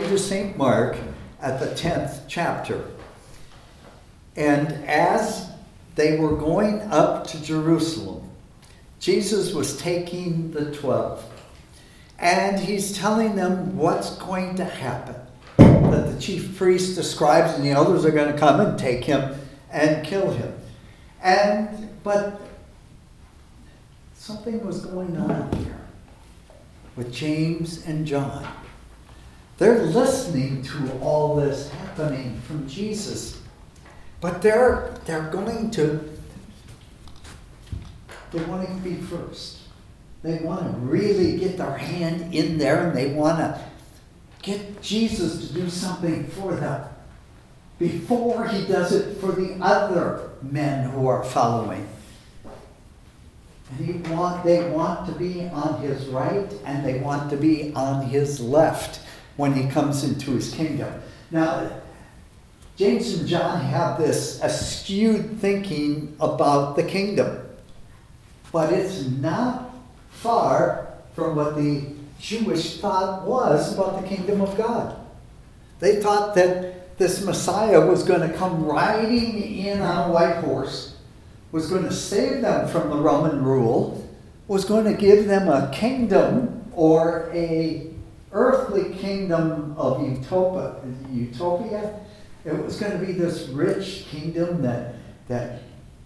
according to St. Mark, at the 10th chapter. And as they were going up to Jerusalem, Jesus was taking the 12. And he's telling them what's going to happen. That the chief priests, the scribes, and the elders are going to come and take him and kill him. But something was going on here with James and John. They're listening to all this happening from Jesus. But they want to be first. They want to really get their hand in there, and they want to get Jesus to do something for them before he does it for the other men who are following. And they want to be on his right, and they want to be on his left when he comes into his kingdom. Now, James and John have this skewed thinking about the kingdom. But it's not far from what the Jewish thought was about the kingdom of God. They thought that this Messiah was going to come riding in on a white horse, was going to save them from the Roman rule, was going to give them a kingdom or a earthly kingdom of utopia. It was going to be this rich kingdom that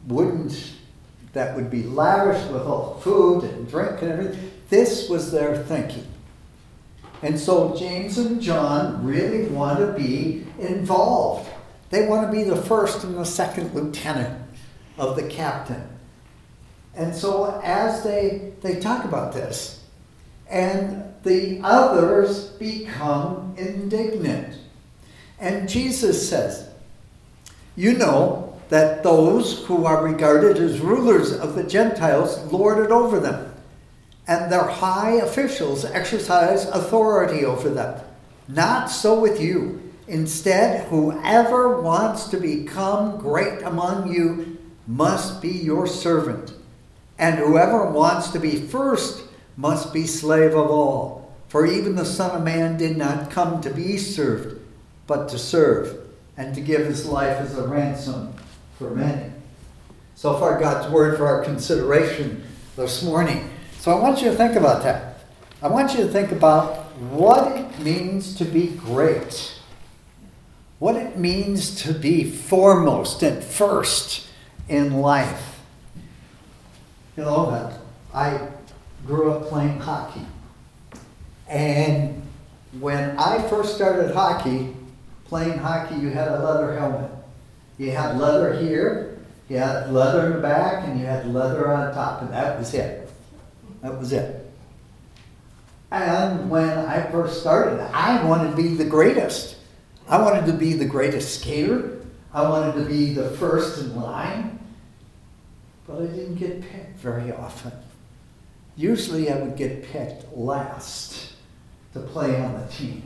would be lavish with all food and drink and everything. This was their thinking. And so James and John really want to be involved. They want to be the first and the second lieutenant of the captain. And so as they talk about this, and the others become indignant. And Jesus says, you know that those who are regarded as rulers of the Gentiles lord it over them, and their high officials exercise authority over them. Not so with you. Instead, whoever wants to become great among you must be your servant, and whoever wants to be first must be slave of all. For even the Son of Man did not come to be served, but to serve, and to give his life as a ransom for many. So far, God's word for our consideration this morning. So I want you to think about that. I want you to think about what it means to be great. What it means to be foremost and first in life. You know, I grew up playing hockey. And when I first started playing hockey, you had a leather helmet. You had leather here, you had leather in the back, and you had leather on top, and that was it. That was it. And when I first started, I wanted to be the greatest. I wanted to be the greatest skater. I wanted to be the first in line. But I didn't get picked very often. Usually I would get picked last to play on the team.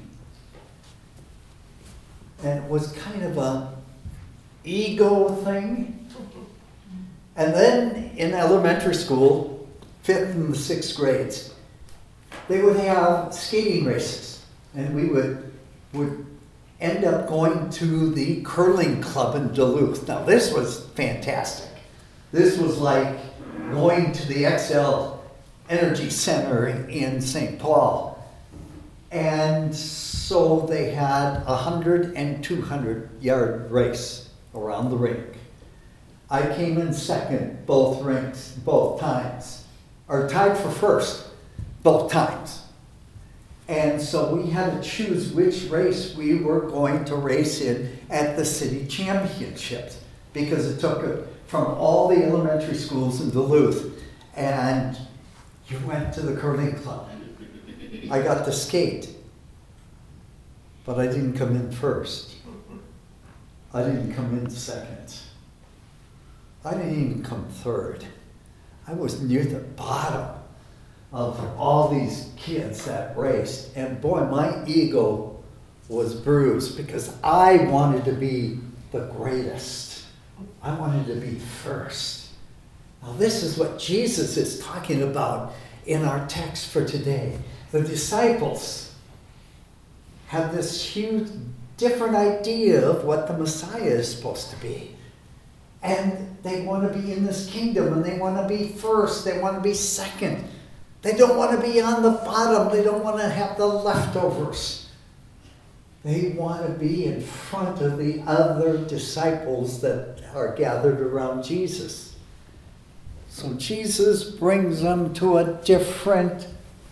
And it was kind of an ego thing. And then in elementary school, 5th and the 6th grades, they would have skating races. And we would end up going to the curling club in Duluth. Now this was fantastic. This was like going to the XL Energy Center in St. Paul. And so they had 100 and 200 yard race around the rink. I came in second both rinks, both times. Or tied for first both times. And so we had to choose which race we were going to race in at the city championships, because it took it from all the elementary schools in Duluth, and you went to the curling club. I got to skate, but I didn't come in first. I didn't come in second. I didn't even come third. I was near the bottom of all these kids that raced. And boy, my ego was bruised because I wanted to be the greatest. I wanted to be first. Now this is what Jesus is talking about in our text for today. The disciples, have this huge different idea of what the Messiah is supposed to be. And they want to be in this kingdom, and they want to be first, they want to be second. They don't want to be on the bottom, they don't want to have the leftovers. They want to be in front of the other disciples that are gathered around Jesus. So Jesus brings them to a different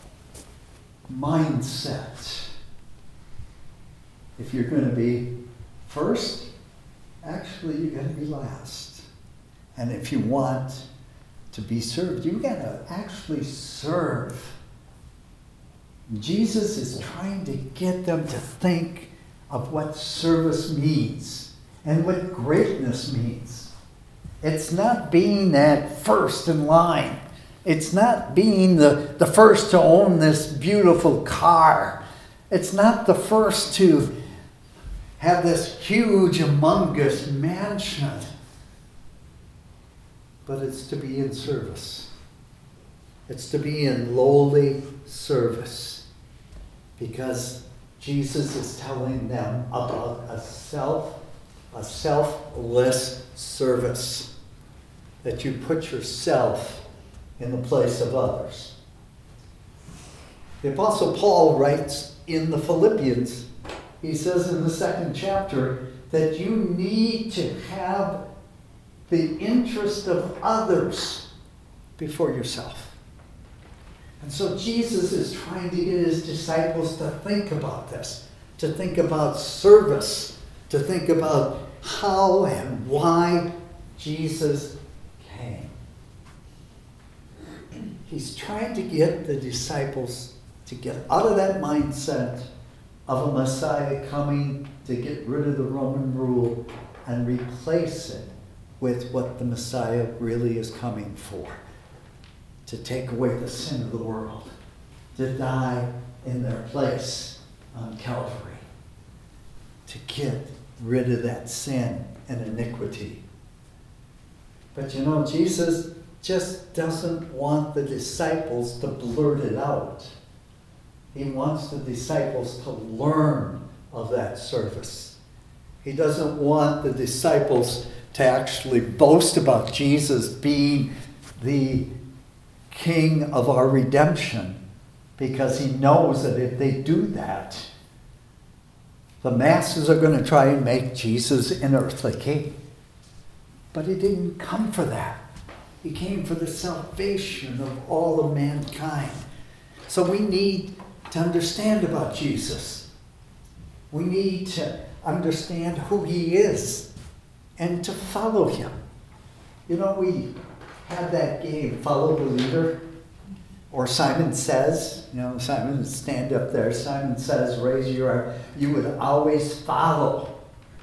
mindset. If you're going to be first, actually you're going to be last. And if you want to be served, you're going to actually serve. Jesus is trying to get them to think of what service means and what greatness means. It's not being at first in line. It's not being the first to own this beautiful car. It's not the first to have this huge, humongous mansion. But it's to be in service. It's to be in lowly service. Because Jesus is telling them about a selfless service. That you put yourself in the place of others. The Apostle Paul writes in the Philippians, he says in the 2nd chapter, that you need to have the interest of others before yourself. And so Jesus is trying to get his disciples to think about this, to think about service, to think about how and why Jesus came. He's trying to get the disciples to get out of that mindset of a Messiah coming to get rid of the Roman rule and replace it with what the Messiah really is coming for. To take away the sin of the world. To die in their place on Calvary. To get rid of that sin and iniquity. But you know, Jesus just doesn't want the disciples to blurt it out. He wants the disciples to learn of that service. He doesn't want the disciples to actually boast about Jesus being the King of our redemption, because he knows that if they do that, the masses are going to try and make Jesus an earthly king. But he didn't come for that. He came for the salvation of all of mankind. So we need to understand about Jesus. We need to understand who he is and to follow him. You know, we had that game, Follow the Leader, or Simon Says. You know, Simon would stand up there. Simon Says, raise your arm. You would always follow.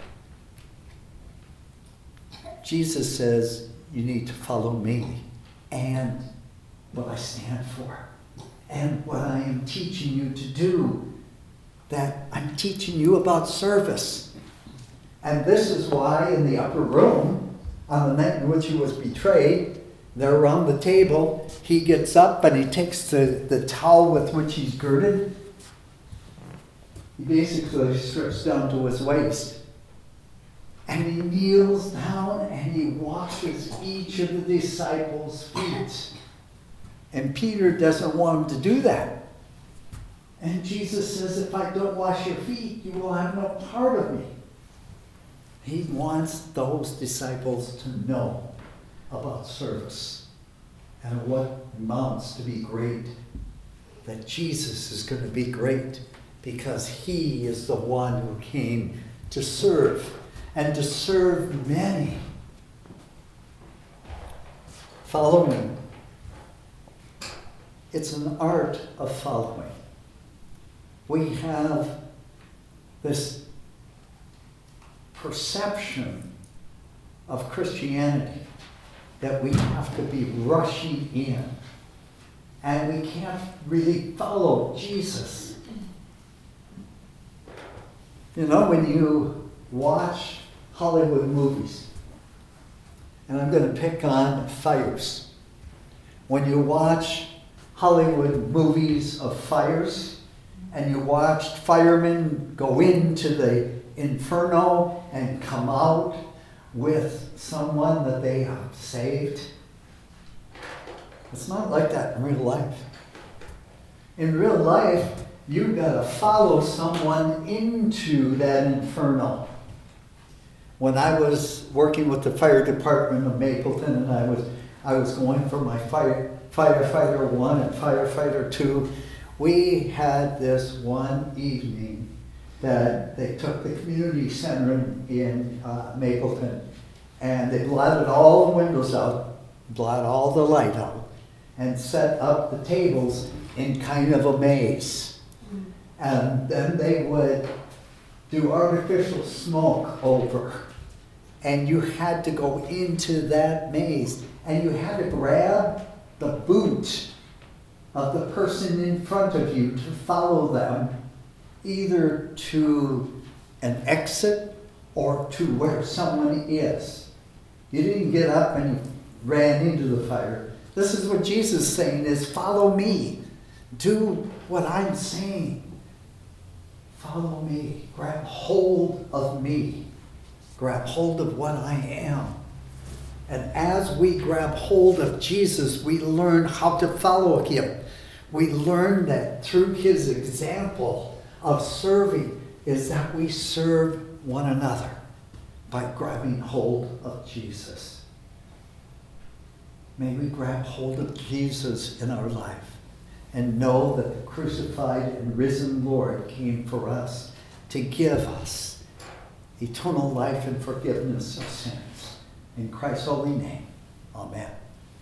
Jesus says, you need to follow me and what I stand for and what I am teaching you to do. That I'm teaching you about service. And this is why in the upper room, on the night in which he was betrayed, they're around the table. He gets up and he takes the towel with which he's girded. He basically strips down to his waist. And he kneels down and he washes each of the disciples' feet. And Peter doesn't want him to do that. And Jesus says, if I don't wash your feet, you will have no part of me. He wants those disciples to know about service and what amounts to be great. That Jesus is going to be great because he is the one who came to serve and to serve many. Following. It's an art of following. We have this perception of Christianity that we have to be rushing in and we can't really follow Jesus. You know, when you watch Hollywood movies, and I'm going to pick on fires. When you watch Hollywood movies of fires, and you watched firemen go into the inferno and come out with someone that they have saved? It's not like that in real life. In real life, you've got to follow someone into that inferno. When I was working with the fire department of Mapleton, and I was going for my firefighter 1 and firefighter 2, we had this one evening that they took the community center in Mapleton, and they blotted all the windows out, blotted all the light out, and set up the tables in kind of a maze. And then they would do artificial smoke over. And you had to go into that maze. And you had to grab the boot of the person in front of you to follow them, either to an exit or to where someone is. You didn't get up and you ran into the fire. This is what Jesus is saying is, follow me. Do what I'm saying. Follow me. Grab hold of me. Grab hold of what I am. And as we grab hold of Jesus, we learn how to follow him. We learn that through his example of serving is that we serve one another by grabbing hold of Jesus. May we grab hold of Jesus in our life and know that the crucified and risen Lord came for us to give us eternal life and forgiveness of sins. In Christ's holy name, amen.